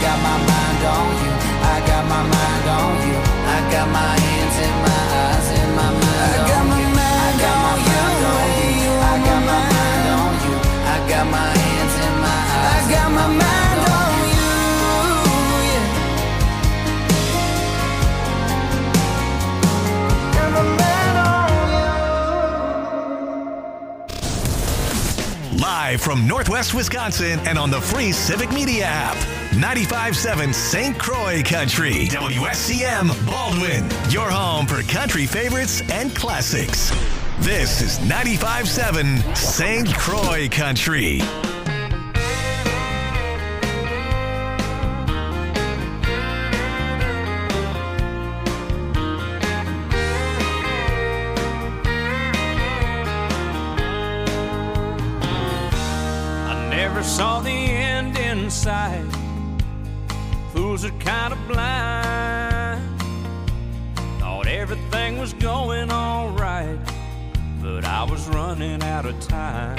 got my mind on you. I got my mind on you. I got my hands and my eyes and my mind on you. I got my mind on you. I got my mind on you. I got my hands and my eyes. I got my mind on you. Yeah. Got my mind on you. Live from Northwest Wisconsin and on the free Civic Media app. 95.7 St. Croix Country. WSCM Baldwin. Your home for country favorites and classics. This is 95.7 St. Croix Country. I never saw the end in sight. Fools are kind of blind. Thought everything was going all right, but I was running out of time.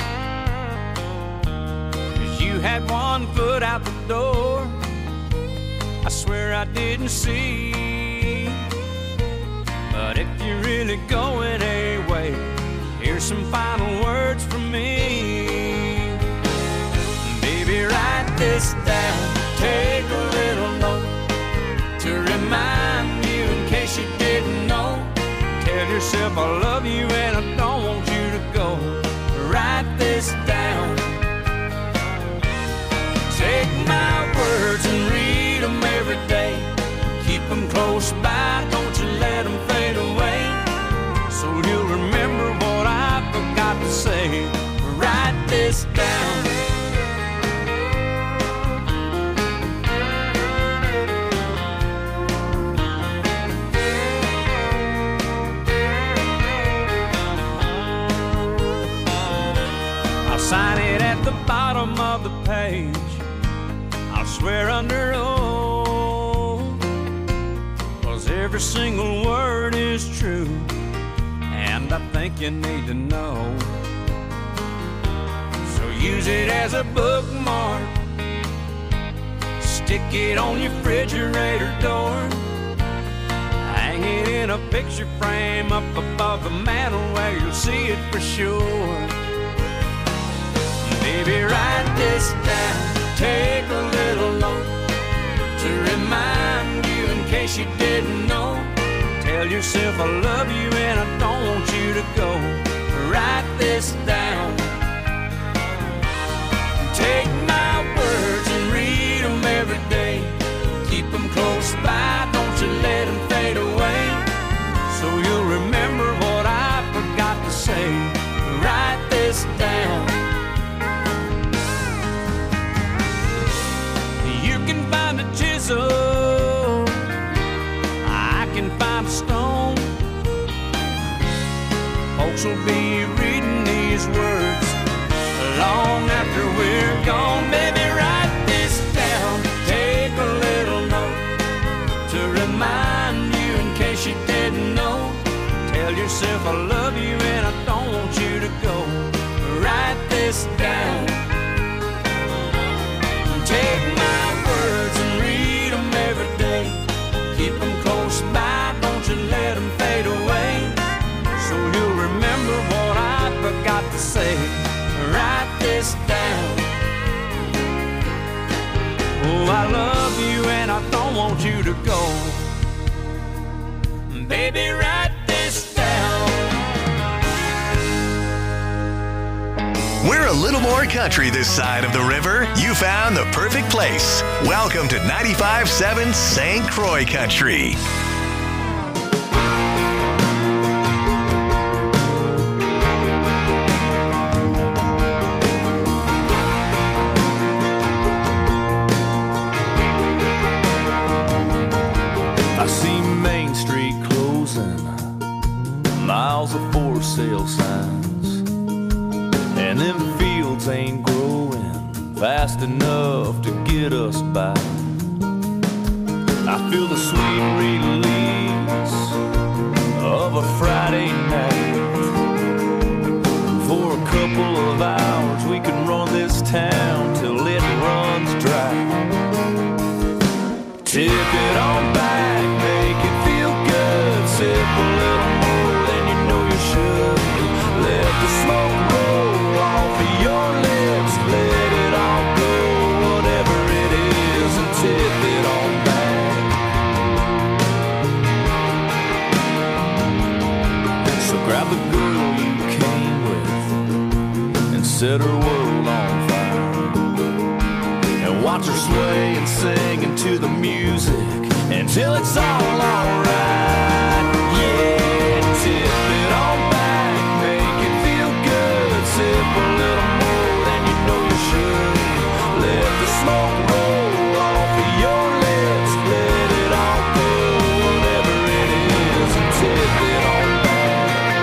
'Cause you had one foot out the door, I swear I didn't see. But if you're really going away, here's some final words from me. Baby, write this down. Take a little note to remind you in case you didn't know. Tell yourself I love you and I don't want you to go. Write this down. Take my words and read them every day. Keep them close by, don't you let them fade away. So you'll remember what I forgot to say. Write this down. Sign it at the bottom of the page. I'll swear under oath, 'cause every single word is true, and I think you need to know. So use it as a bookmark. Stick it on your refrigerator door. Hang it in a picture frame up above the mantel where you'll see it for sure. Baby, write this down. Take a little note to remind you in case you didn't know. Tell yourself I love you and I don't want you to go. Write this down. Take my words and read them every day. Keep them close by, don't you let them fade away. So you'll remember what I forgot to say. Write this down. Find a chisel, I can find a stone. Folks will be reading these words long after we're gone. Baby, write this down. Take a little note to remind you in case you didn't know. Tell yourself I love you and I don't want you to go. Write this down. Take my words and read them every day. Keep them close by, don't you let them fade away. So you'll remember what I forgot to say. Write this down. Oh, I love you and I don't want you to go. Baby, write this down. We're a little more country this side of the river. You found the perfect place. Welcome to 95.7 St. Croix Country. I see Main Street closing, miles of for sale signs, and them fields ain't growing fast enough to get us by. I feel the sweet release of a Friday night. For a couple of hours we can run this town till it runs dry. Tip it on back, make it feel good. Sip a little more than you know you should. Let the smoke roll off of your lips. Let it all go, whatever it is, and tip it on back. So grab the girl you came with and set her world on fire. And watch her sway and sing into the music until it's all alright. Yeah, tip it on back, make it feel good. Sip a little more than you know you should. Let the smoke roll off of your lips. Let it all go, whatever it is, and tip it on back.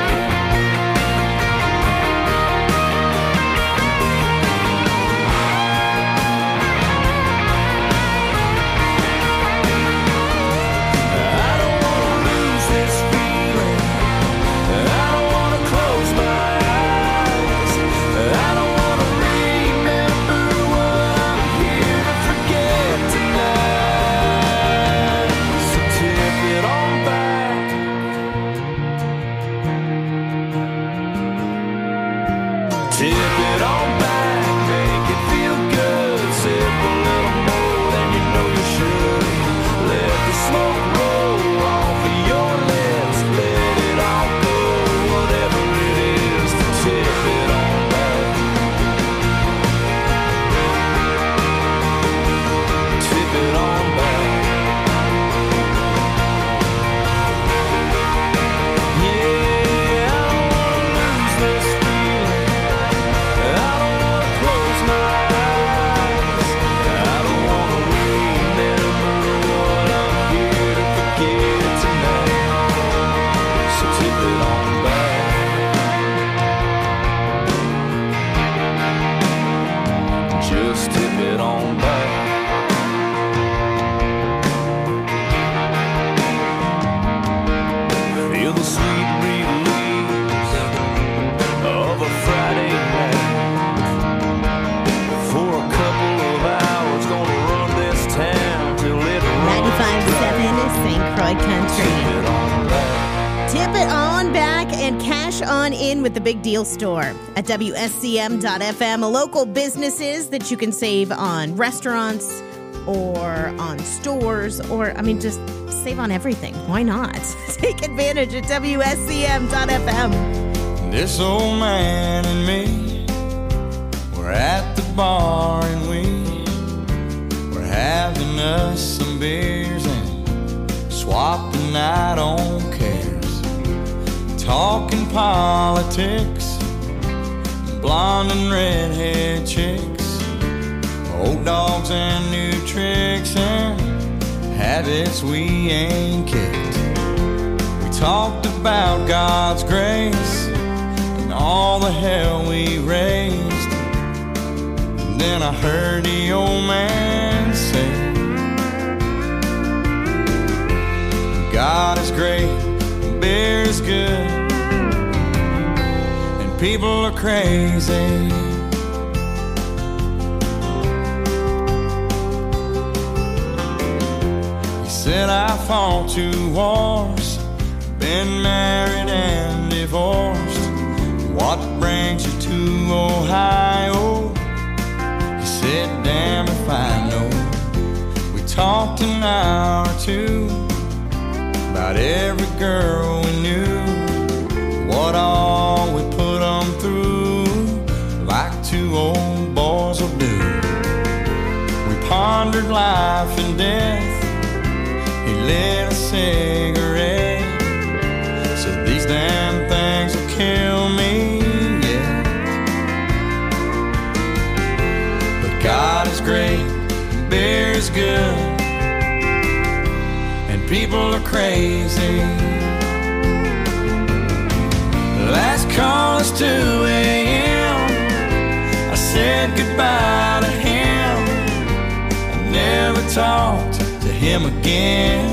I don't wanna lose this feeling. I don't wanna close my eyes. I don't wanna remember what I'm here to forget tonight. So tip it on back. Tip it on back, make it feel good. Sip a little more than you know you should. Let the smoke roll off of your lips. Let it all go, whatever it is, to tip it on back. Tip it on back. Yeah, I don't wanna lose this feeling. I don't wanna close my eyes. I don't wanna remember what I'm here to forget tonight. So tip it on back. Just tip it on back. Feel the sweet release of a Friday night. For a couple of hours, gonna run this town till it 95.7 St. Croix Country. Tip it on back. Tip it on back and cash on in with the Big Deal Store at WSCM.FM. Local businesses that you can save on restaurants or on stores or, just save on everything. Why not? Take advantage at WSCM.FM. This old man and me, we're at the bar and we're having us some beers and swapping out on cares, talking politics, blonde and redhead chicks, old dogs and new tricks and habits we ain't kicked. We talked about God's grace and all the hell we raised. And then I heard the old man say, God is great, beer is good, and people are crazy. He said I fought 2 wars, been married and divorced. What brings you to Ohio? He said, damn if I know. We talked an hour or two about every girl we knew, what all we put them through, like 2 old boys will do. We pondered life and death. He lit a cigarette, said these damn things will kill me, yeah. But God is great, beer is good, and people are crazy. Last call is 2 a.m. I said goodbye to him. I never talked to him again.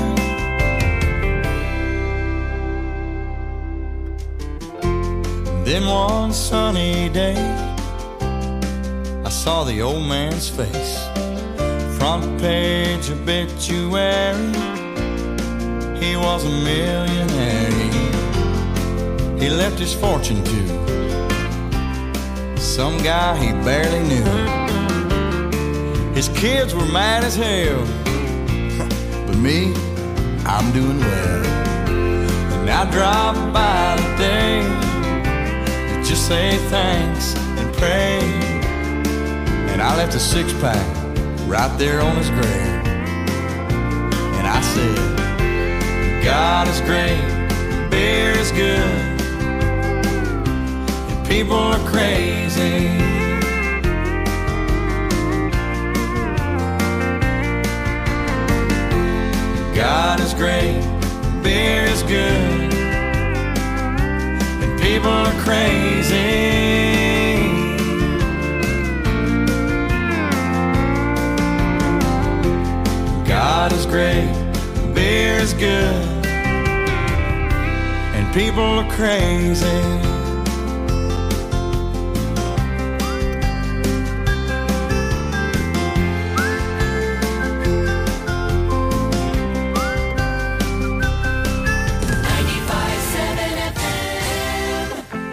Then one sunny day, I saw the old man's face front page obituary. He was a millionaire. He left his fortune to some guy he barely knew. His kids were mad as hell, but me, I'm doing well. And I drive by today to just say thanks and pray. And I left a six-pack right there on his grave. And I said, God is great, beer is good, and people are crazy. God is great, beer is good, and people are crazy. God is great, beer is good, and people are crazy. 95.7 FM.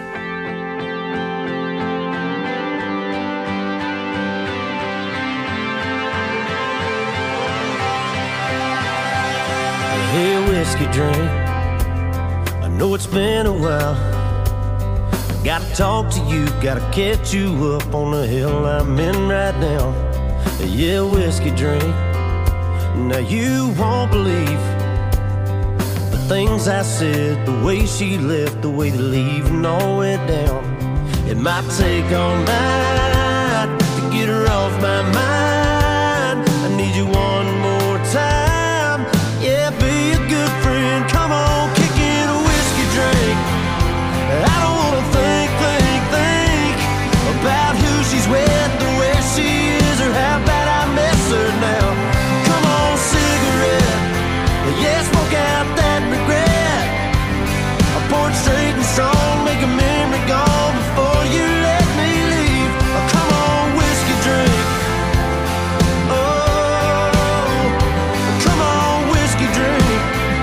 Hey, whiskey drink, I know it's been a while. Gotta talk to you, gotta catch you up on the hill I'm in right now. Yeah, whiskey drink, now you won't believe the things I said, the way she left, the way they leaving all the way down. It might take all night to get her off my mind. I need you one more time. Yeah, be a good friend. Come on, kick in a whiskey drink. I don't wanna think about who she's with, or where she is, or how bad I miss her now. Come on, cigarette. Yeah, smoke out that regret. I pour it straight and strong, make a memory gone before you let me leave. Oh, come on, whiskey drink. Oh, come on, whiskey drink.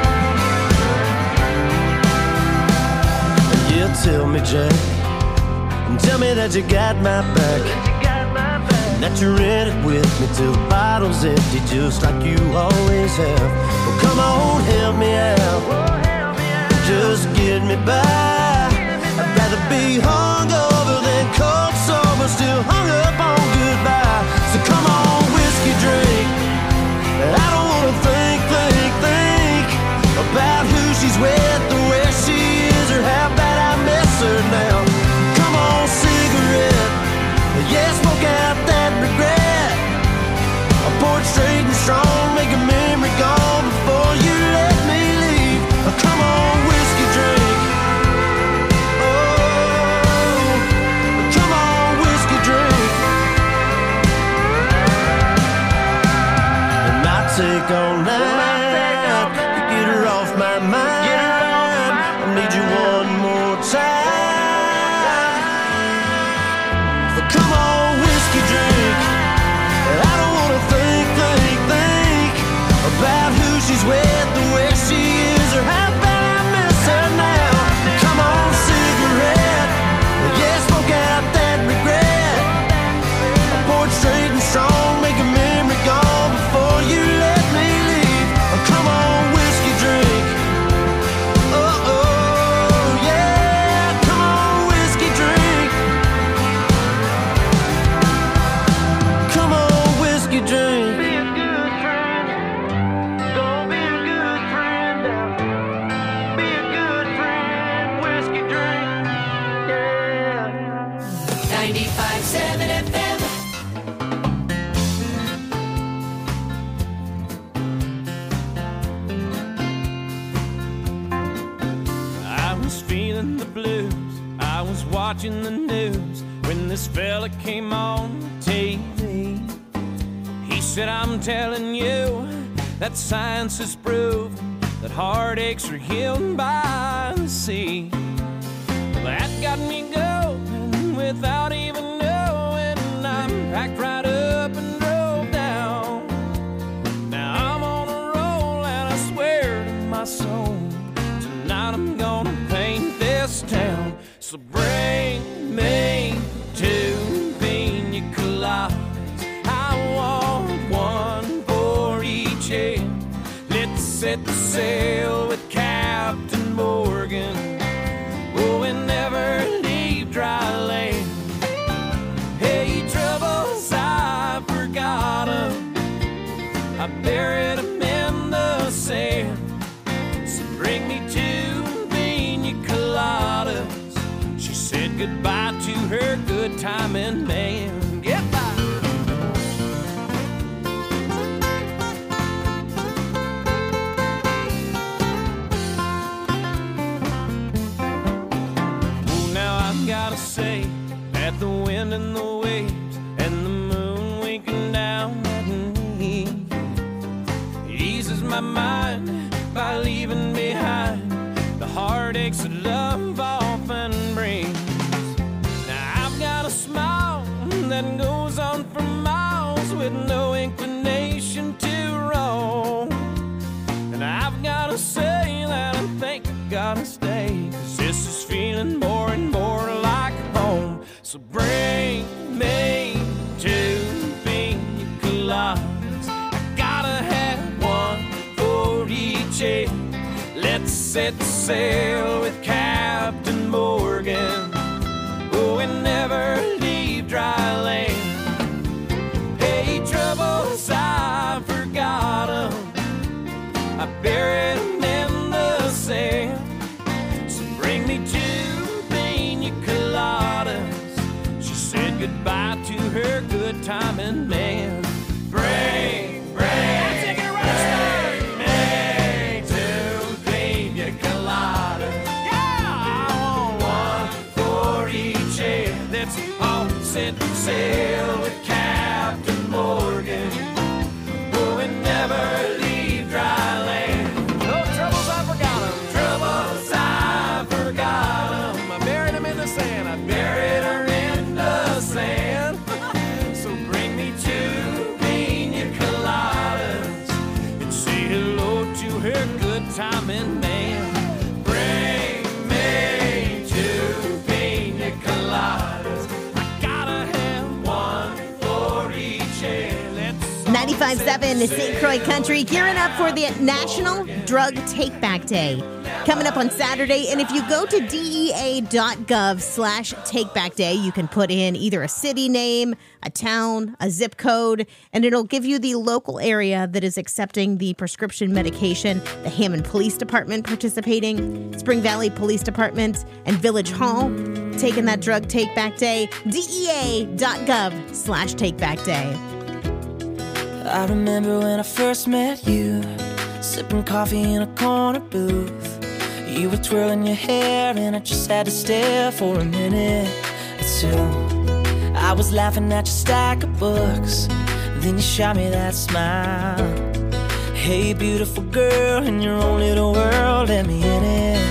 Yeah, tell me, Jack, tell me that you got my back, that you're in it with me till the bottle's empty, just like you always have. Well, come on, help me out, just get me by. I'd rather be hungover than cold sober, still hung up on goodbye. So come on, whiskey drink. I don't wanna think about who she's with, or where she is, or how bad I miss her now. Come on, cigarette. Yeah, smoke out that regret. I pour it straight and strong, make a memory gone before you let me leave. Oh, come on, whiskey drink. Oh, come on, whiskey drink. It might take all night to get her off my mind. I need you one more time. Come on, whiskey drink. I don't wanna think about who she's with, or where she is, or how bad I miss her now. Come on, cigarette. Yeah, smoke out that regret. I pour it straight and strong, make a memory gone before you let me leave. Oh, come on, whiskey drink. Oh, oh, yeah. Come on, whiskey drink. Come on, whiskey drink. Be a good friend. Don't be a good friend. Be a good friend. Whiskey drink. Yeah. 95.7 FM. I was feeling the blues, I was watching the news when this fella came on TV. He said, I'm telling you that science has proven that heartaches are healed by the sea. Well, that got me going without even knowing. I'm packed right up and drove down. soul. Tonight I'm gonna paint this town. So bring me 2 pina coladas. I want one for each head. Let's set the sail with Captain Morgan. Oh, and never leave dry land. Hey, troubles, I forgot 'em. I buried 'em in the sand. So bring me 2 pina coladas. She said goodbye to her good timing man. Goodbye. Gotta say that the wind and the waves and the moon winking down at me eases my mind by leaving behind the heartaches that love often brings. Now I've got a smile that goes on for miles with no inclination to roam. And I've gotta say that I think I gotta stay, 'cause this is feeling more and more like home. So bring me 2 pina coladas. I gotta have one for each head. Let's set sail with Captain Morgan. Oh, and never leave dry land. Hey, troubles, I forgot 'em. I buried 'em in the sand. So bring me 2 pina coladas. She said goodbye to her good timing man. Bring me 2 pina coladas. Yeah, I want one for each head. Let's all set sail with Captain Morgan. Oh, and never leave dry land. No troubles, I forgot 'em. Troubles, I forgot 'em. I buried 'em in the sand. I buried her in the sand. So bring me 2 pina coladas and say hello to her good timing man. Bring me 2 pina coladas. I gotta have one for each head. Let's 95.7 St. Croix Country, gearing up for the National Drug Take-Back Day. Coming up on Saturday, and if you go to DEA.gov/takebackday, you can put in either a city name, a town, a zip code, and it'll give you the local area that is accepting the prescription medication. The Hammond Police Department participating, Spring Valley Police Department, and Village Hall taking that Drug Take-Back Day. DEA.gov/takebackday. I remember when I first met you, sipping coffee in a corner booth. You were twirling your hair and I just had to stare for a minute or two. I was laughing at your stack of books, then you shot me that smile. Hey, beautiful girl, in your own little world, let me in it.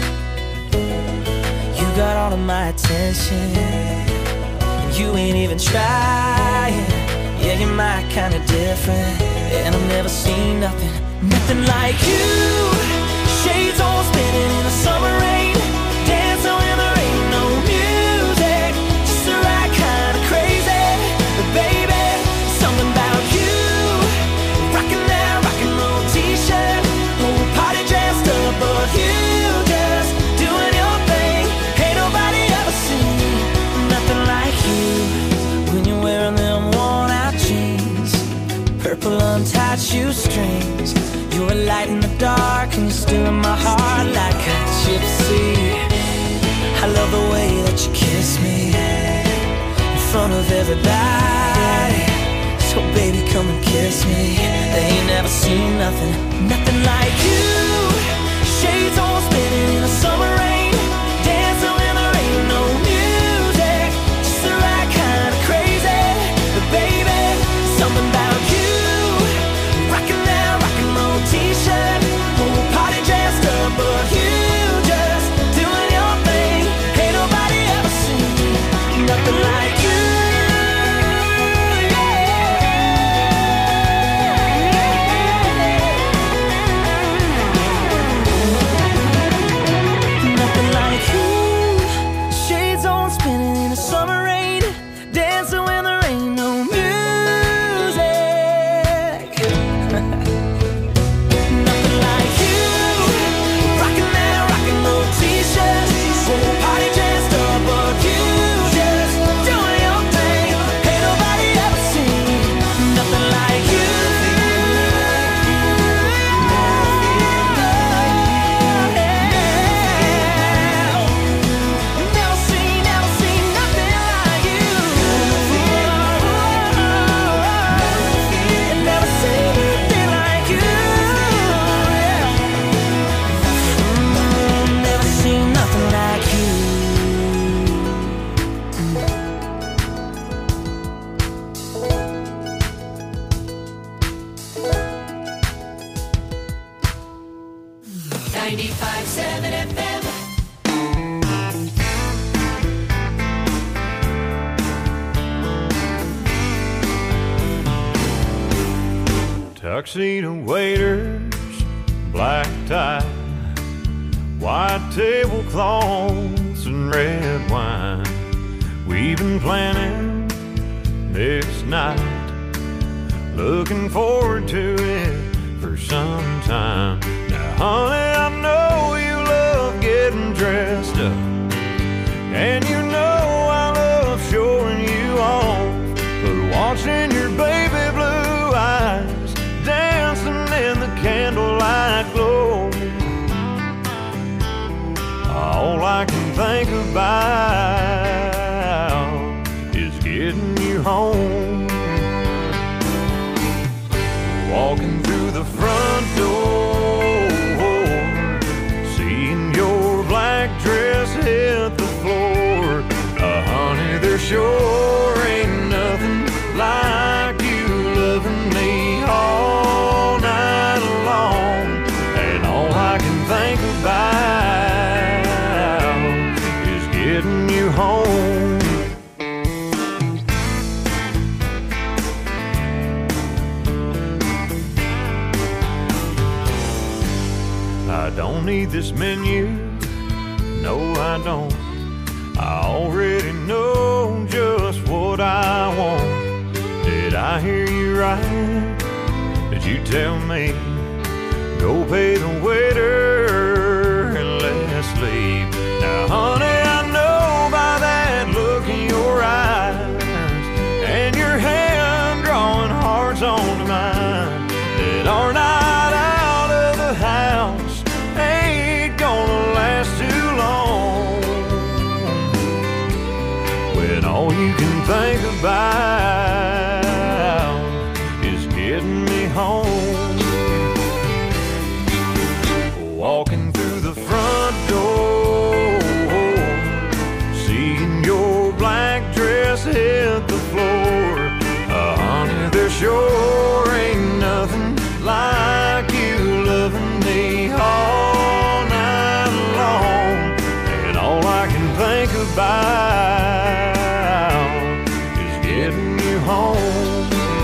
You got all of my attention, and you ain't even trying. Yeah, you're my kind of different, and I've never seen nothing like you. Shades all spinning in the summer rain, dancing when there ain't no music, just the right kind of crazy. But baby, something about you, rocking that rock and roll t-shirt, whole party dressed up, but you just doing your thing. Ain't nobody ever seen nothing like you. When you're wearing them worn out jeans, purple untied shoestrings, you're a light in the dark and you're still in my heart like a gypsy. I love the way that you kiss me in front of everybody. So baby, come and kiss me. They ain't never seen nothing like you. Shades all spinning in the summer rain, dancing when there ain't no music, just the right kind of crazy. But baby, something about you, rocking that rock and roll t-shirt, whole party dressed up, but you just doing your thing. Ain't nobody ever seen nothing like you. Yeah. 95.7 FM. Tuxedo waiters, black tie, white tablecloths and red wine. We've been planning this night, looking forward to it for some time. Now, honey, I know you love getting dressed up, and you know I love showing you off, but watching your baby blue eyes dancing in the candlelight glow, all I can think about is getting you home. Walking through the front door, seeing your black dress hit the floor. Honey, there sure ain't nothing like you loving me all night long. And all I can think about is getting you home. I don't need this menu, no I don't. I already know just what I want. Did I hear you right? Did you tell me, go pay the waiter and let's leave? Now honey, I know by that look in your eyes and your hand drawing hearts onto mine, that our night out of the house ain't gonna last too long, when all you can think about is getting me home. Walking through the front door, seeing your black dress hit the floor. Honey, there sure ain't nothing like you loving me all night long. And all I can think about is getting you home.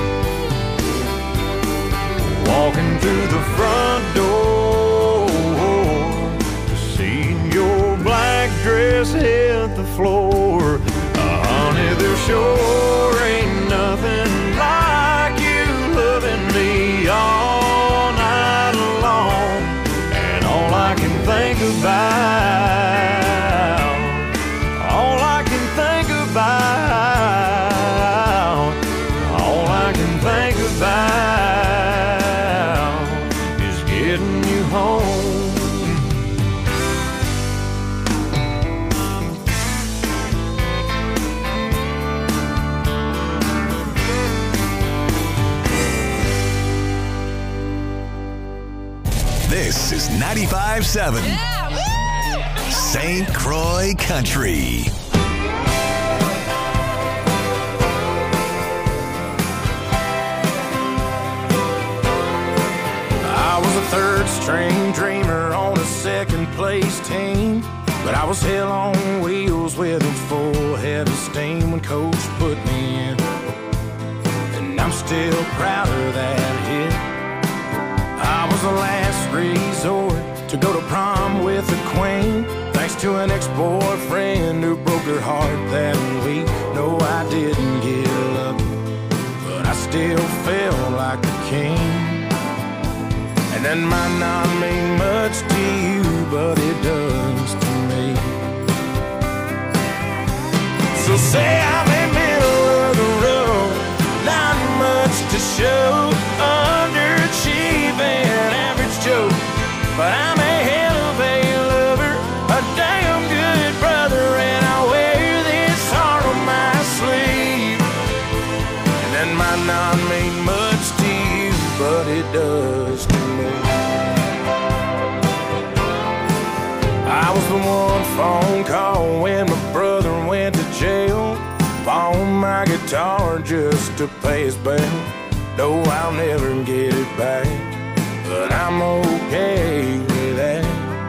Walking through the front door, seeing your black dress hit the floor. Honey, there sure ain't nothing like you loving me all night long. And all I can think about, all I can think about, all I can think about is getting you home. This is 95.7 St. Croix Country. I was a third string dreamer on a second place team, but I was hell on wheels with a full head of steam when coach put me in, and I'm still proud of that hit. I was the last resort to go to prom with the queen, thanks to an ex-boyfriend who broke her heart that week. No, I didn't get lucky, but I still felt like a king. And that might not mean much to you, but it does to me. So say I'm in middle of the road, not much to show, underachieving, average Joe, but I'm a hell of a lover, a damn good brother, and I wear this heart on my sleeve. And that might not mean much to you, but it does to me. I was the one phone call when my brother went to jail, bought my guitar just to pay his bail. No, I'll never get it back, but I'm okay with that.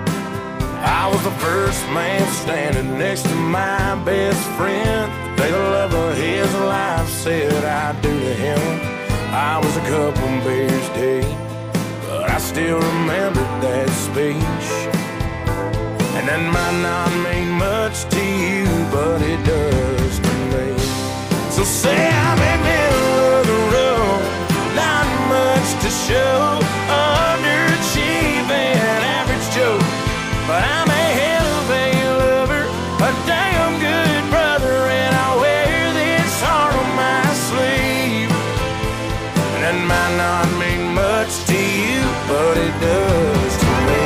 man standing next to my best friend. The day the love of his life said I do to him. I was a couple beers deep, but I still remember that speech. And that might not mean much to you, but it does to me. So say I'm in the middle of the road, not much to show, underachieving, average Joe, but I'm a hell of a lover, a damn good brother, and I wear this heart on my sleeve. And that might not mean much to you, but it does to me.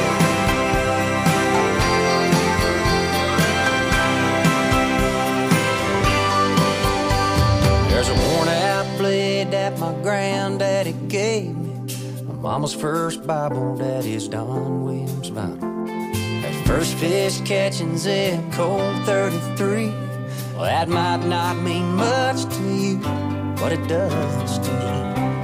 There's a worn-out blade that my granddaddy gave me, my mama's first Bible, daddy's Don Williams Bible. That first fish catching Zip Code 33, well, that might not mean much to you, but it does to me.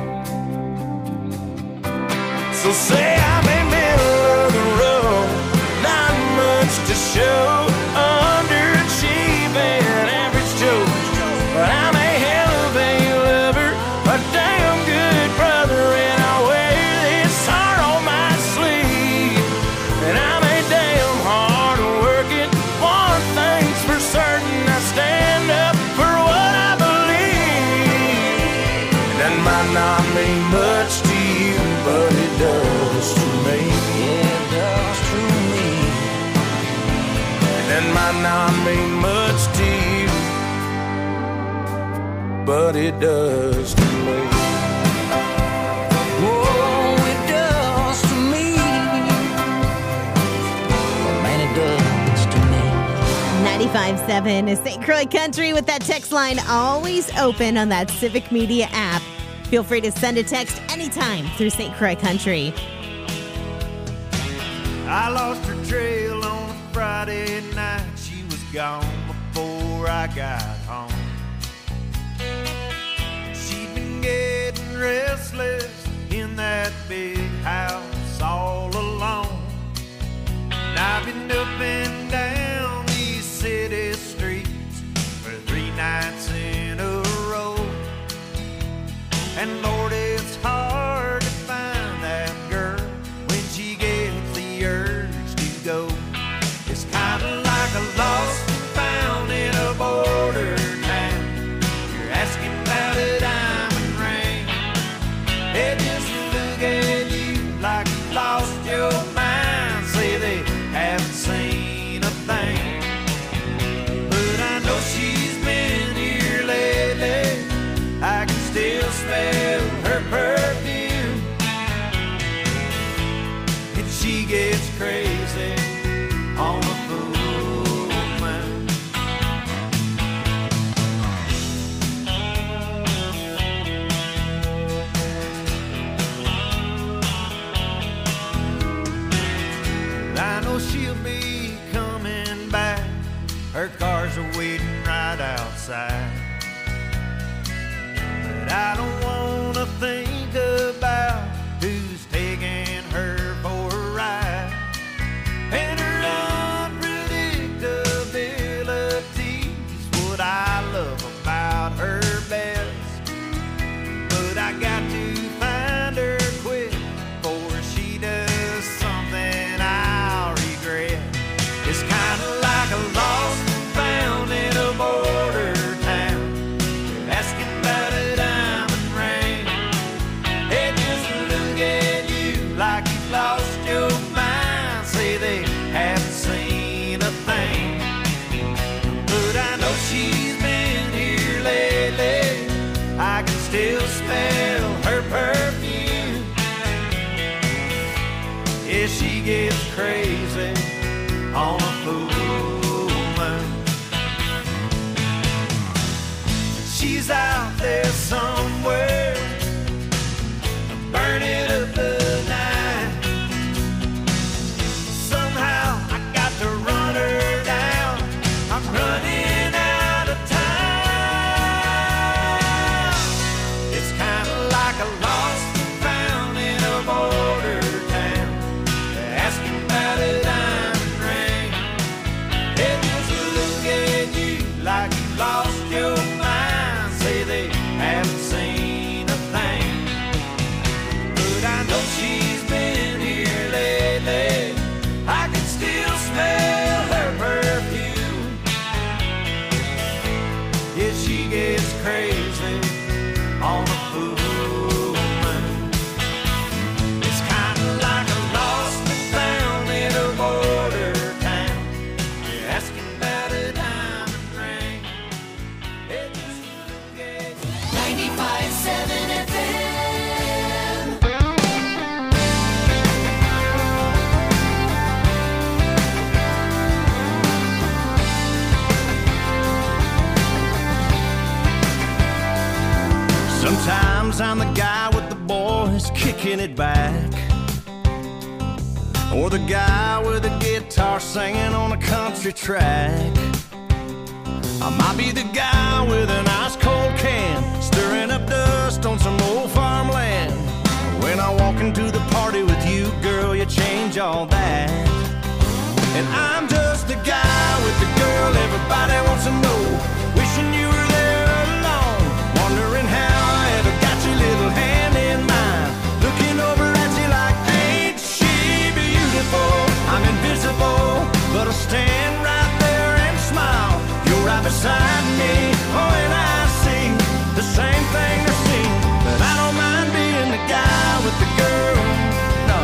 So say I'm in the middle of the road, not much to show, underachieving, average Joe, but I'm a hell of a lover, a damn good brother, and I wear this heart on my sleeve. And I'm a damn hard working, one thing's for certain, I stand up for what I believe. And that might not mean much to you, but it does to me. Yeah, it does to me. And that might not mean much to you, but it does to me. Oh, it does to me. Well, man, it does to me. 95.7 is St. Croix Country with that text line always open on that Civic Media app. Feel free to send a text anytime through St. Croix Country. I lost her trail on a Friday night. She was gone before I got home. She'd been getting restless in that big house all alone. And I've been up and down these city streets for 3 nights in a row. And Lord, it's hard to find that girl when she gets the urge to go. It's kind of like a lost and found in a border town. You're asking about a diamond ring. They just look at you like you lost your mind. Say they haven't seen a thing. But I know she's been here lately. I can still smell her perfume. And she gets crazy on a full moon. I know she'll be coming back. Her cars are waiting right outside. But I don't wanna think about who's taking her for a ride. And her unpredictability's what I love about her best. But I got to find her quick before she does something I'll regret. It's kinda like a lost and found in a border town. You're asking about a diamond ring. They just look at you like you've lost your mind. Say they haven't seen a thing. But I know she's been here lately. I can still smell her perfume. Yeah, she gets crazy on a full moon. She's out there somewhere, burning up the night. Somehow I got to run her down. I'm running out of time. It's kind of like a lost and found in a border town. Asking about a diamond ring. taking it back. Or the guy with a guitar singing on a country track. I might be the guy with an ice cold can, stirring up dust on some old farmland. When I walk into the party with you, girl, you change all that. And I'm just the guy with the girl everybody wants to know, wishing you were there alone, wondering how I ever got your little hand in mine, looking over at you like, ain't she beautiful? I'm invisible, but I stand right there and smile. You're right beside me, oh, and I see the same thing they're seeing, but I don't mind being the guy with the girl, no.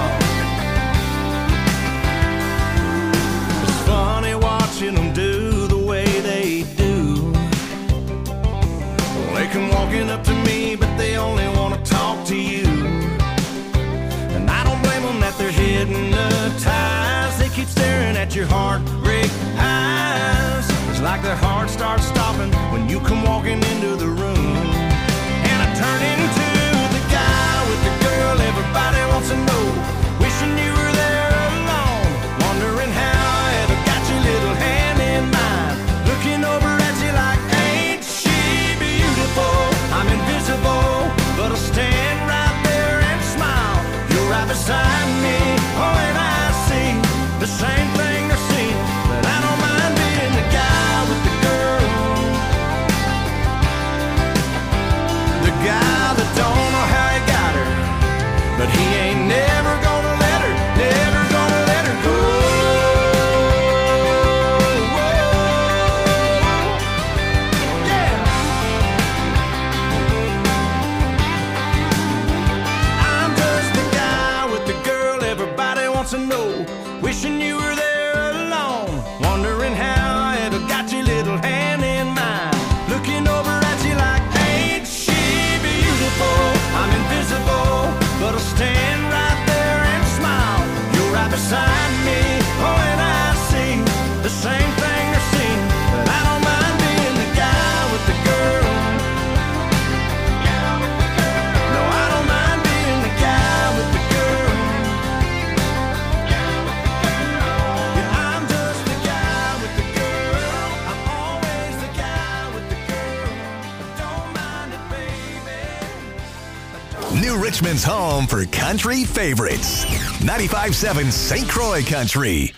It's funny watching them do the way they do. They come walking up to me, but they only want to talk to you. And I don't blame them that they're hypnotized. They keep staring at your heartbreak eyes. It's like their heart starts stopping when you come walking into the room. And I turn into the guy with the girl everybody wants to know, wishing you were there alone, wondering how I ever got your little hand in mine, looking over at you like, ain't she beautiful? I'm invisible, but I'll stand right there and smile. You're right beside me, oh, and I see the same thing they're seeing, but I don't mind being the guy with the girl, the guy that don't know how he got her, but he ain't never gonna let her, never gonna let her go. Yeah. I'm just the guy with the girl everybody wants to know, wishing you were there alone, wondering how I ever got your little hand in mine, looking over at you like, ain't she beautiful? I'm invisible, but I'll stand right there and smile. You're right beside me, oh, and I see the same thing they're seeing, but I don't mind being the guy with the girl. No, I don't mind being the guy with the girl. Yeah, I'm just the guy with the girl. I'm always the guy with the girl. But don't mind it, baby. New Richmond's home for country favorites. 95.7 St. Croix Country.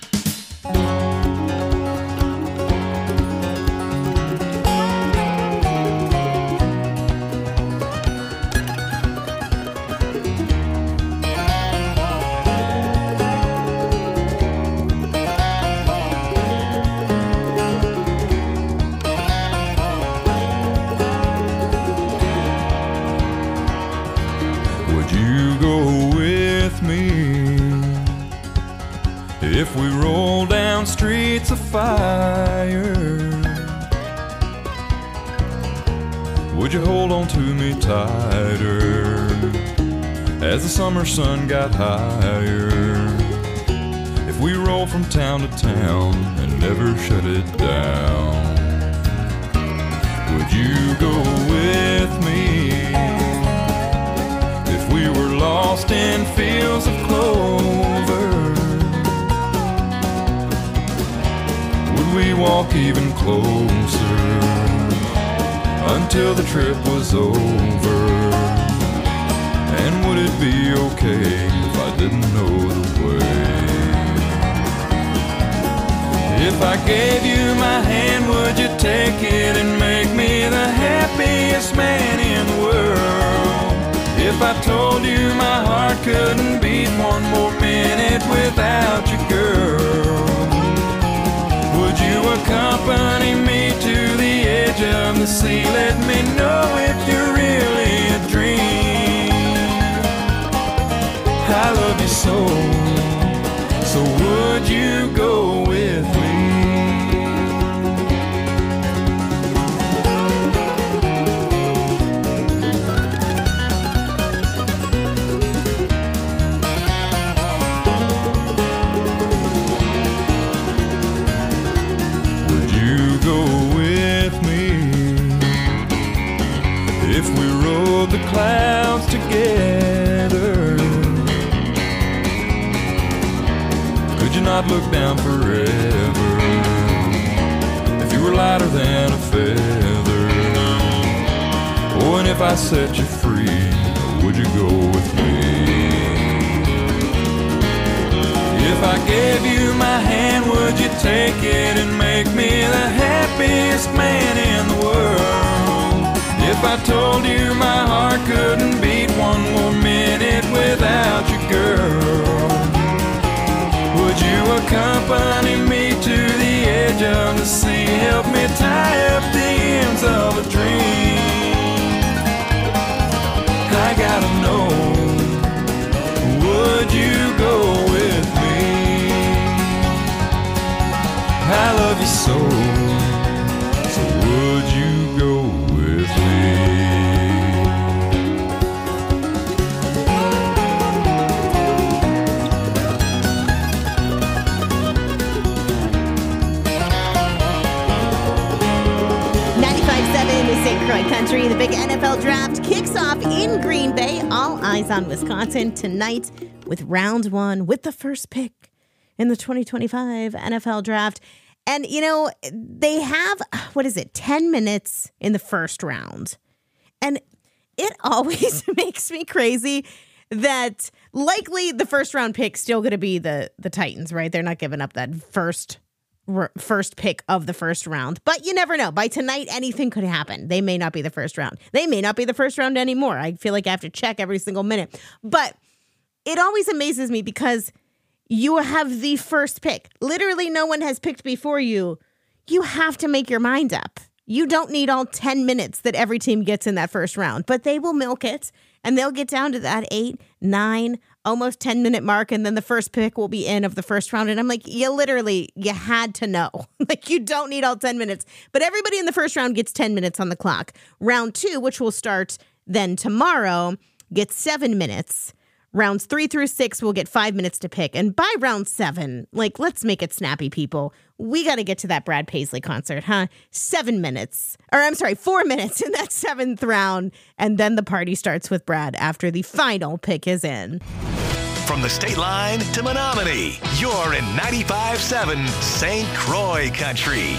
Would you go with me if we roll down streets of fire? Would you hold on to me tighter as the summer sun got higher? If we roll from town to town and never shut it down, would you go with me? If we were lost in fields of clover, would we walk even closer until the trip was over? And would it be okay if I didn't know the way? If I gave you my hand, would you take it and make me the happiest man in the world? If I told you my heart couldn't beat one more minute without you, girl, would you accompany me to the edge of the sea? Let me know if you're really a dream. I love you so, so would you go with me? If we rode the clouds together, not look down forever if you were lighter than a feather? Oh, and if I set you free, would you go with me? If I gave you my hand, would you take it and make me the happiest man in the world? If I told you my heart couldn't beat one more minute without you, girl, would you accompany me to the edge of the sea? Help me tie up the ends of a dream. I gotta know, would you go with me? I love you so, so would you go with me? 95.7 St. Croix Country. The big NFL draft kicks off in Green Bay. All eyes on Wisconsin tonight with round one, with the first pick in the 2025 NFL draft. And, you know, they have, 10 minutes in the first round. And it always makes me crazy that likely the first round pick still going to be the Titans, right? They're not giving up that first pick of the first round. But you never know. By tonight, anything could happen. They may not be the first round. They may not be the first round anymore. I feel like I have to check every single minute. But it always amazes me because you have the first pick. Literally no one has picked before you. You have to make your mind up. You don't need all 10 minutes that every team gets in that first round. But they will milk it, and they'll get down to that 8, 9, almost 10-minute mark, and then the first pick will be in of the first round. And I'm like, you had to know. Like, you don't need all 10 minutes. But everybody in the first round gets 10 minutes on the clock. Round 2, which will start then tomorrow, gets 7 minutes. Rounds 3 through 6 will get 5 minutes to pick. And by round 7, let's make it snappy, people. We got to get to that Brad Paisley concert, huh? 4 minutes in that 7th round. And then the party starts with Brad after the final pick is in. From the state line to Menominee, you're in 95.7 St. Croix Country.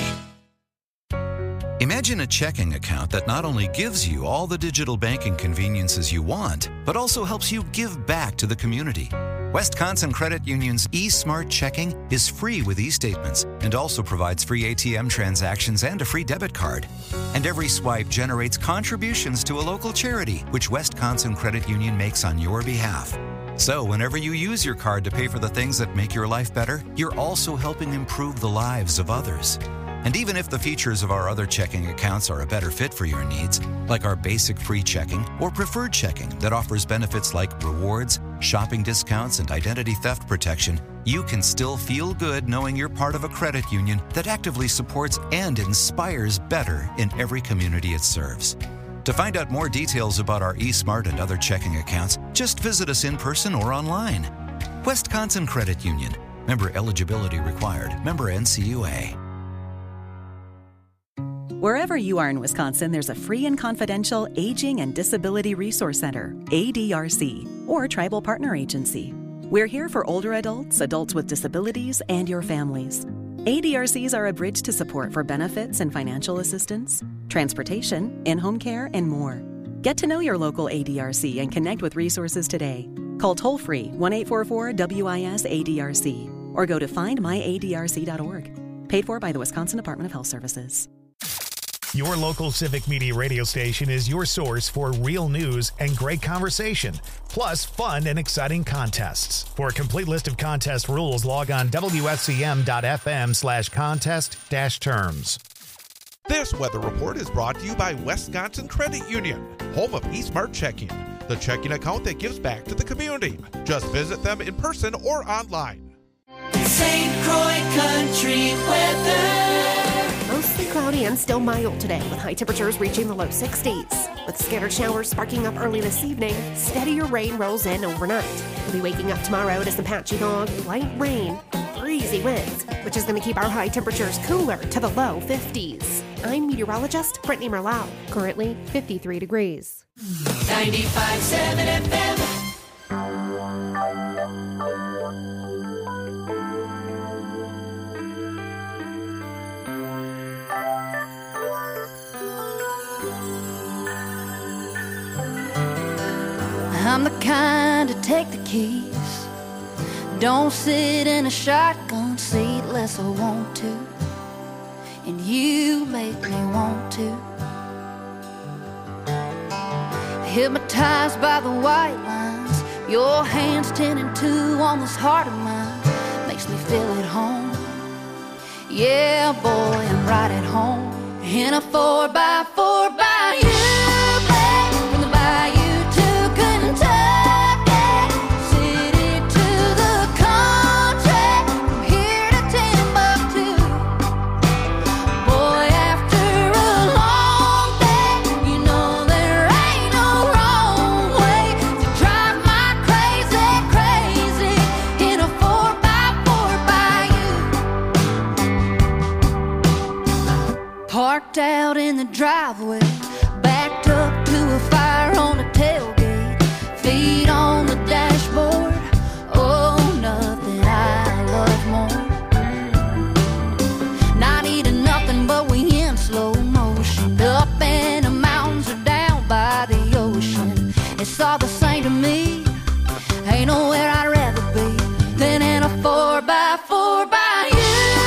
Imagine a checking account that not only gives you all the digital banking conveniences you want, but also helps you give back to the community. Wisconsin Credit Union's eSmart Checking is free with e-statements and also provides free ATM transactions and a free debit card. And every swipe generates contributions to a local charity, which Wisconsin Credit Union makes on your behalf. So whenever you use your card to pay for the things that make your life better, you're also helping improve the lives of others. And even if the features of our other checking accounts are a better fit for your needs, like our basic free checking or preferred checking that offers benefits like rewards, shopping discounts, and identity theft protection, you can still feel good knowing you're part of a credit union that actively supports and inspires better in every community it serves. To find out more details about our eSmart and other checking accounts, just visit us in person or online. Wisconsin Credit Union. Member eligibility required. Member NCUA. Wherever you are in Wisconsin, there's a free and confidential Aging and Disability Resource Center, ADRC, or Tribal Partner Agency. We're here for older adults, adults with disabilities, and your families. ADRCs are a bridge to support for benefits and financial assistance, transportation, in-home care, and more. Get to know your local ADRC and connect with resources today. Call toll-free 1-844-WIS-ADRC or go to findmyadrc.org. Paid for by the Wisconsin Department of Health Services. Your local Civic Media radio station is your source for real news and great conversation, plus fun and exciting contests. For a complete list of contest rules, log on WSCM.FM/contest-terms. This weather report is brought to you by Wisconsin Credit Union, home of eSmart Checking, the checking account that gives back to the community. Just visit them in person or online. St. Croix Country weather. Mostly cloudy and still mild today, with high temperatures reaching the low 60s. With scattered showers sparking up early this evening, steadier rain rolls in overnight. We'll be waking up tomorrow to some patchy fog, light rain, breezy winds, which is going to keep our high temperatures cooler to the low 50s. I'm meteorologist Brittany Merlau, currently 53 degrees. 95.7 FM. I'm the kind to take the keys. Don't sit in a shotgun seat unless I want to. And you make me want to. Hypnotized by the white lines, your hands 10 and 2 on this heart of mine makes me feel at home. Yeah, boy, I'm right at home in a 4x4 by you, babe, from the bayou to Kentucky, city to the country, from here to Timbuktu. Boy, after a long day, you know there ain't no wrong way to drive my crazy, crazy in a 4x4 by you. Parked out in the driveway, backed up to a fire on the tailgate, feet on the dashboard. Oh, nothing I love more. Not eating nothing, but we in slow motion, up in the mountains or down by the ocean. It's all the same to me. Ain't nowhere I'd rather be than in a 4x4 by you.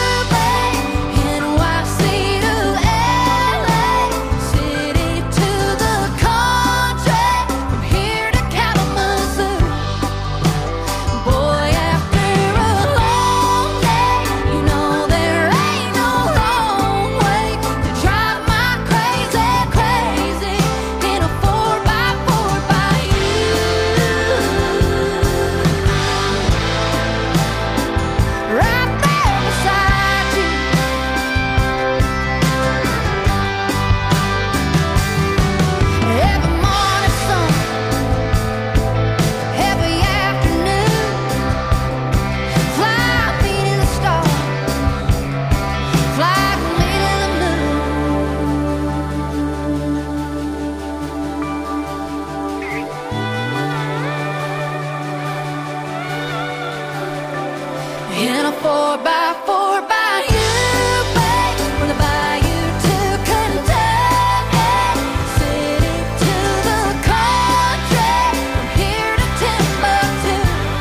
In a 4x4 by you, babe, from the bayou to Kentucky, city to the country, from here to Timbuktu.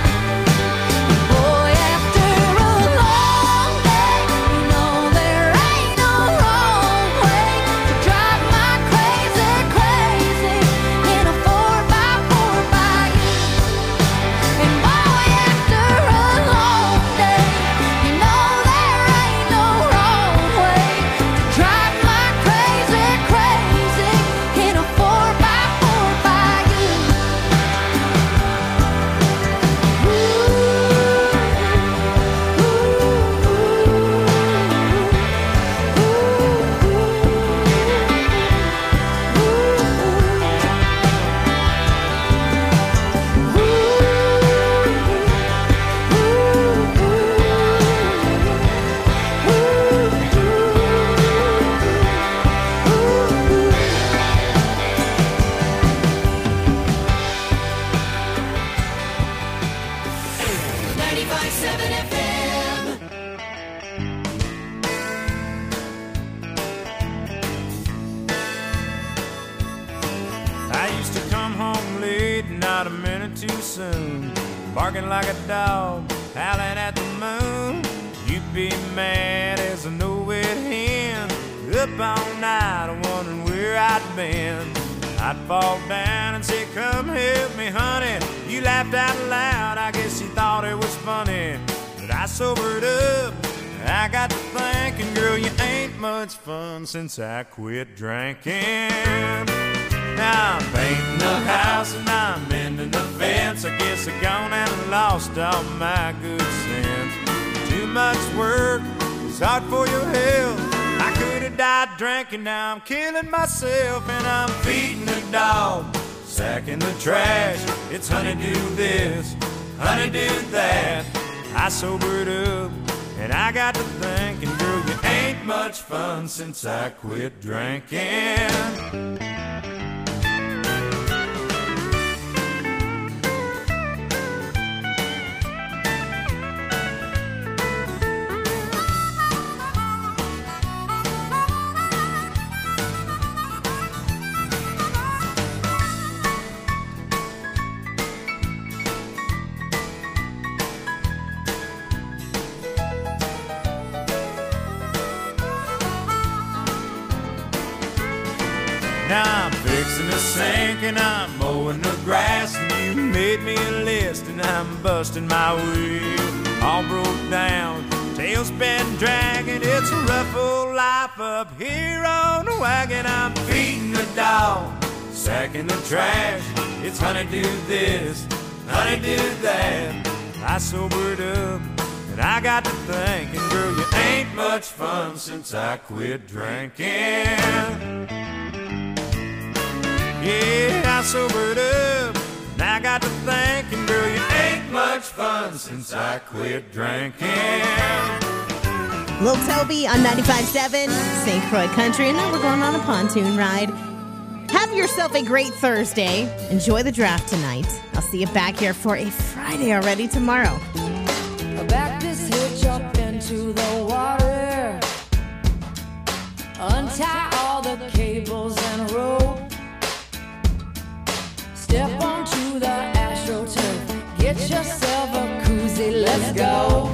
Boy, after a long day, you know there ain't no wrong way to drive my crazy, crazy in a 4x4 by you. And boy, after a long day, you know there ain't no wrong way to drive my crazy, crazy in a 4x4 by you. I used to come home late, not a minute too soon, barking like a dog, howling at the moon. You'd be mad as a no-wet hen, up all night wondering where I'd been. I'd fall down and say, come help me, honey. You laughed out loud, I guess you thought it was funny. But I sobered up, I got to thinking, girl, you ain't much fun since I quit drinking. Now I'm painting the house and I'm mending the fence. I guess I gone and lost all my good sense. Too much work, it's hard for your health. I could have died drinking, now I'm killing myself. And I'm feeding the dog, sacking the trash. It's honey do this, honey do that. I sobered up and I got to thinking, girl, you ain't much fun since I quit drinking. I'm fixing to sink and I'm mowing the grass, and you made me a list and I'm busting my wheel. All broke down, tailspin dragging. It's a rough old life up here on the wagon. I'm feeding the dog, sacking the trash. It's honeydew this, honeydew that. I sobered up and I got to thinking, girl, you ain't much fun since I quit drinking. Yeah, I sobered up and I got to thinking, girl, you ain't much fun since I quit drinking. Lil Toby on 95.7 St. Croix Country, and now we're going on a pontoon ride. Have yourself a great Thursday. Enjoy the draft tonight. I'll see you back here for a Friday already tomorrow. Back this hitch up into the water. Untie all the cables and rope. Step onto the AstroTurf. Get yourself a koozie, let's go.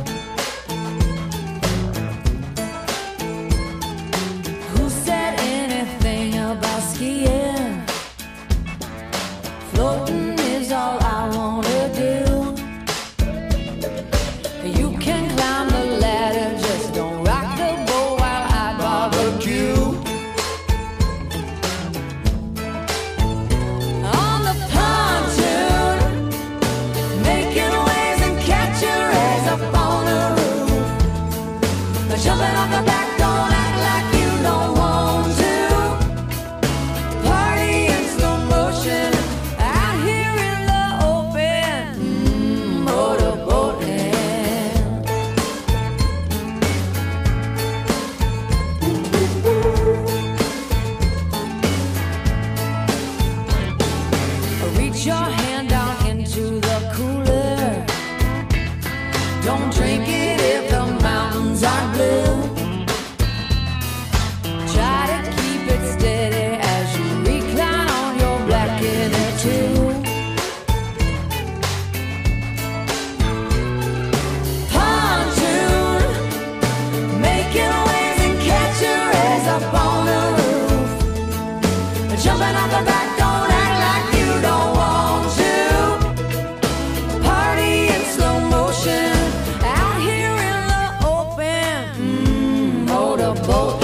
Who said anything about skiing? Floating is all I wanna do. You can climb the ladder, just don't rock the boat while I barbecue. On the pontoon, making waves and catching rays up on the roof. Jumping off the back, don't act like you don't want to. Party in slow motion, out here in the open, motorboating. Reach your hand down into the cooler. Don't drink it if the mountains are blue. Try to keep it steady as you recline on your black inner tube. Pontoon, making waves and catching rays up on the roof. Jumping off the back, don't act like you don't want to. Party in slow motion, out here in the open, motorboating.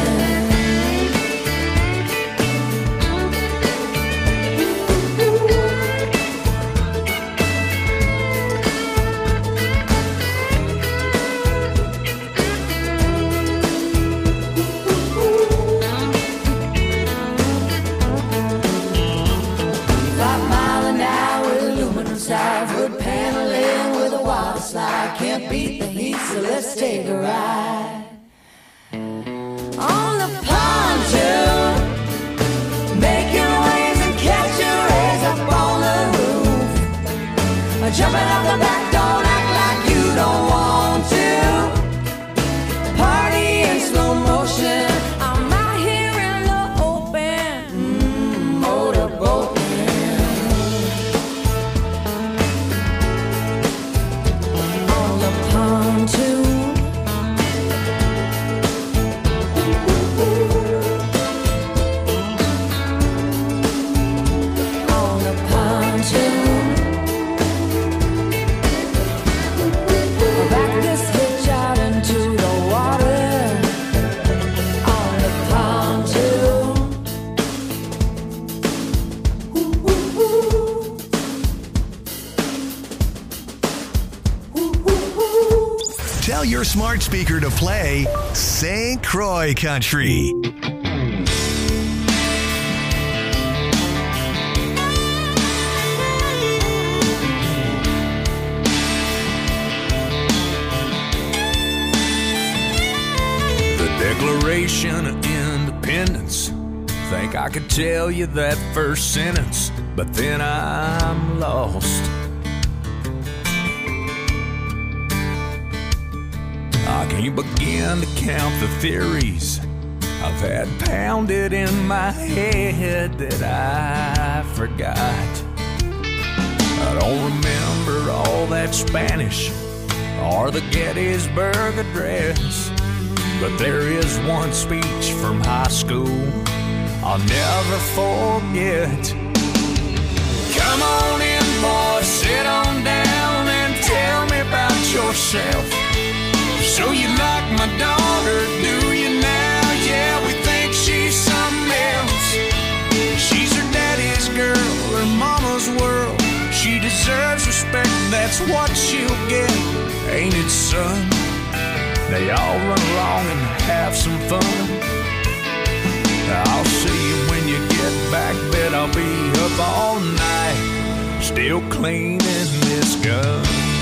Wood paneling with a water slide. Can't beat the heat, so let's take a ride. On the pontoon, making waves and catching rays up on the roof. Jumping off the back, don't act like you don't want to. Party in slow motion, I'm out here in the open, motorboating. Tell your smart speaker to play St. Croix Country. The Declaration of Independence. Think I could tell you that first sentence, but then I'm lost. I can't begin to count the theories I've had pounded in my head that I forgot. I don't remember all that Spanish or the Gettysburg Address, but there is one speech from high school I'll never forget. Come on in, boy, sit on down and tell me about yourself. So you like my daughter, do you now? Yeah, we think she's something else. She's her daddy's girl, her mama's world. She deserves respect, that's what she'll get, ain't it, son? They all run along and have some fun. I'll see you when you get back, bet I'll be up all night, still cleaning this gun.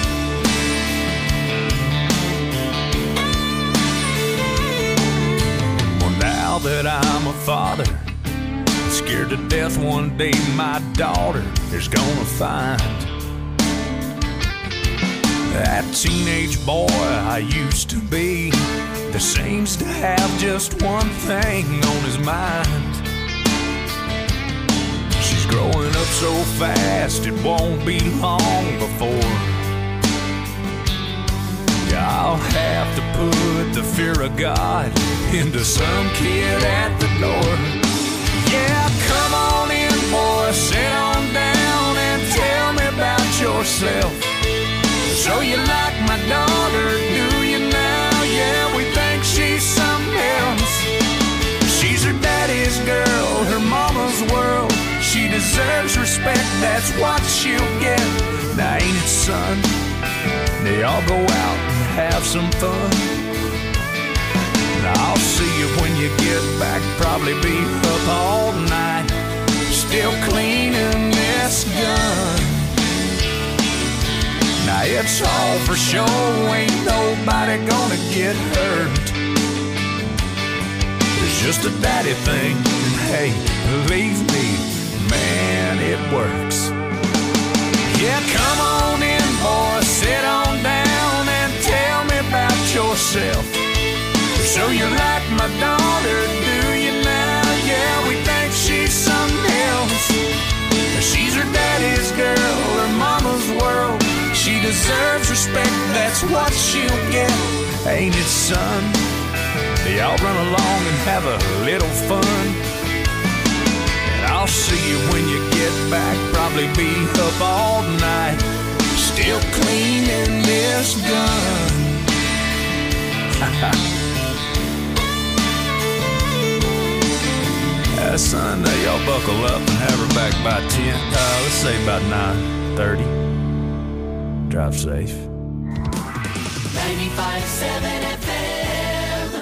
Well, now that I'm a father, scared to death one day my daughter is gonna find that teenage boy I used to be that seems to have just one thing on his mind. She's growing up so fast it won't be long before I'll have to put the fear of God into some kid at the door. Yeah, come on in, boy, sit on down and tell me about yourself. So you like my daughter, do you now? Yeah, we think she's something else. She's her daddy's girl, her mama's world. She deserves respect, that's what she'll get. Now ain't it, son? They all go out and have some fun. Now I'll see you when you get back, probably be up all night, still cleaning this gun. Now it's all for show, ain't nobody gonna get hurt. It's just a daddy thing, and hey, believe me, man, it works. Yeah, come on in, boy, sit on down and tell me about yourself. So you like my daughter, do you now? Yeah, we think she's something else. She's her daddy's girl, her mama's world. She deserves respect, that's what she'll get, ain't it, son? They all run along and have a little fun. And I'll see you when you get back, probably be up all night, still cleaning this gun. Son, now y'all buckle up and have her back by 10. Let's say about 9:30. Drive safe. 95.7 FM.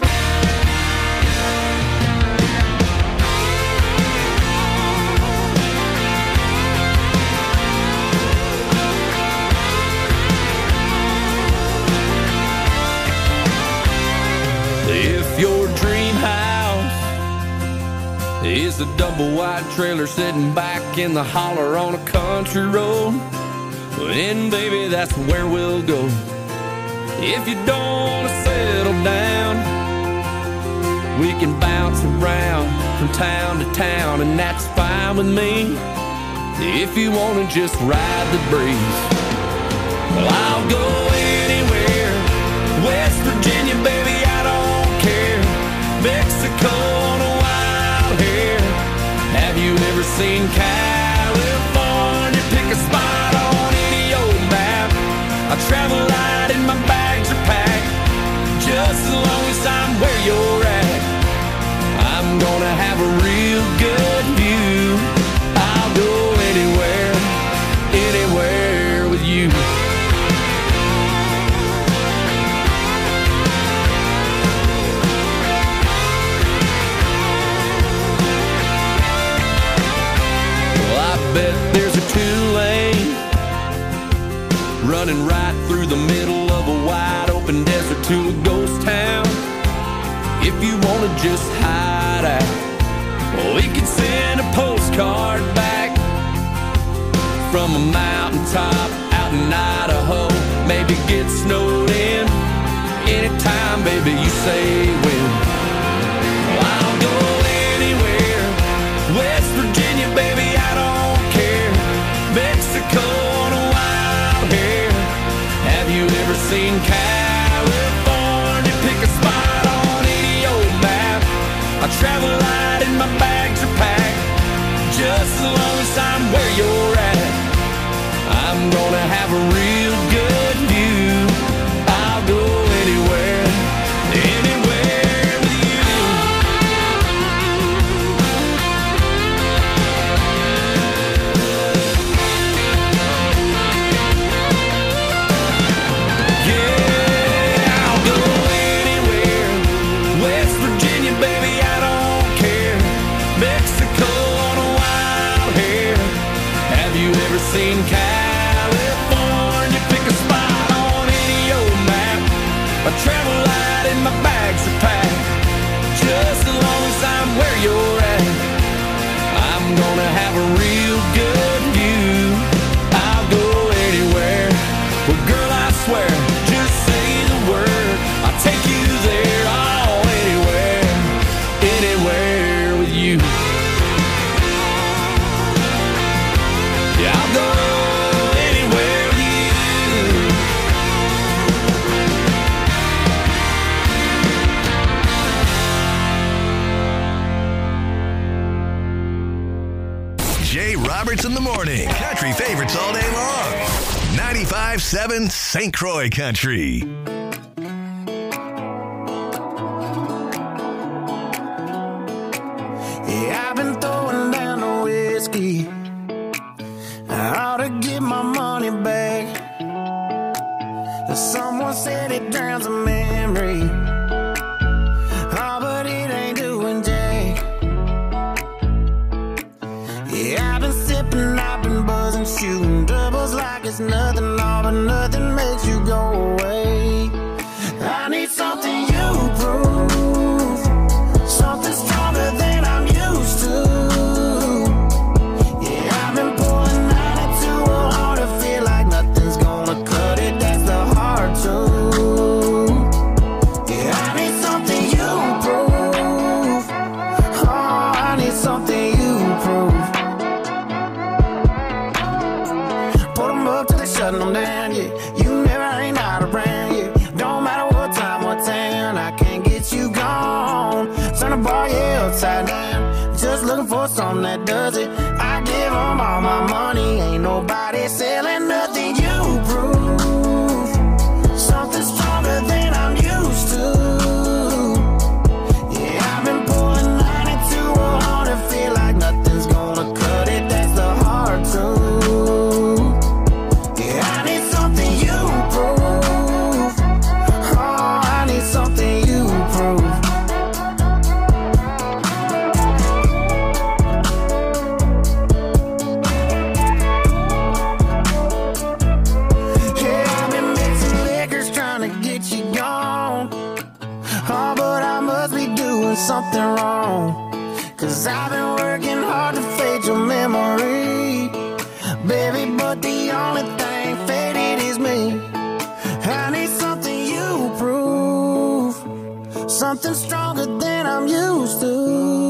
If your dream house is a double wide trailer sitting back in the holler on a country road, then baby, that's where we'll go. If you don't want to settle down, we can bounce around from town to town, and that's fine with me. If you want to just ride the breeze, well, I'll go anywhere. West Virginia, baby, I don't care. Mexico on a wild hair. Have you ever seen California? Pick a spot on any old map. I travel light and my bags are packed. Just as long as I'm where you're at, I'm gonna have a real good view. I'll go anywhere, anywhere with you. Well, I bet there's a 2-lane running right through the middle of a wide open desert to a ghost town. If you wanna just hide out, well, we could send a postcard back from a mountaintop out in Idaho. Maybe get snowed in anytime, baby, you say when. Well, I'll go anywhere. West Virginia, baby, I don't care. Mexico on a wild hair. Have you ever seen California? Pick a spot on any old map. I travel light and my bags are packed. as I'm where you're at, I'm gonna have a real good view. I'll go anywhere, anywhere with you. Yeah, I'll go anywhere. West Virginia, baby, I don't care. Mexico on a wild hair. Have you ever seen California? Pick a spot on any old map. I travel light and my bags are packed. Just as long as I'm where you're at, I'm gonna have a real good view. I'll go anywhere. Well, girl, I swear, just say the word, I'll take you there. Oh, anywhere, anywhere with you. Yeah, I'll go anywhere with you. Jay Roberts in the morning. Country favorites all day long. 95.7 St. Croix Country. Yeah, I've been throwing down the whiskey. I ought to get my money back. Someone said it drowns a memory. Oh, but it ain't doing jack. Yeah, I've been sipping, I've been buzzing, shooting doubles like it's nothing, all but nothing makes you go away. I need something you prove, something stronger than I'm used to. Yeah, I've been pouring 92 hard to feel like nothing's gonna cut it. That's the hard truth. Yeah, I need something you prove. Oh, I need something you prove. Put them up till they shutting them down, yeah. You never ain't out around, yeah. Don't matter what time, what town, I can't get you gone. Turn the bar, yeah, upside down. Just looking for something that does it. I give them all my money, ain't nobody selling nothing. You prove something stronger than I'm used to. Yeah, I've been pulling 92 hard to feel like nothing's gonna cut it. That's the hard truth. Yeah, I need something you prove. Oh, I need something you prove. Yeah, I've been mixing liquors trying to get you gone. Oh, but I must be doing something wrong. 'Cause I've been working hard to fade your memory, baby, but the only thing faded is me. I need something you prove, something stronger than I'm used to.